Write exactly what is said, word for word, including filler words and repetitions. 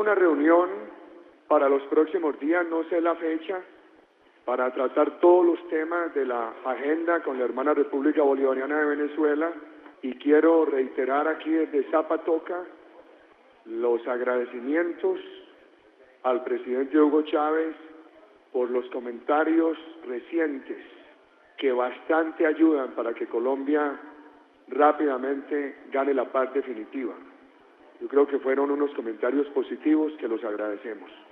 una reunión para los próximos días, no sé la fecha, para tratar todos los temas de la agenda con la hermana República Bolivariana de Venezuela, y quiero reiterar aquí desde Zapatoca los agradecimientos al presidente Hugo Chávez por los comentarios recientes que bastante ayudan para que Colombia rápidamente gane la paz definitiva. Yo creo que fueron unos comentarios positivos que los agradecemos.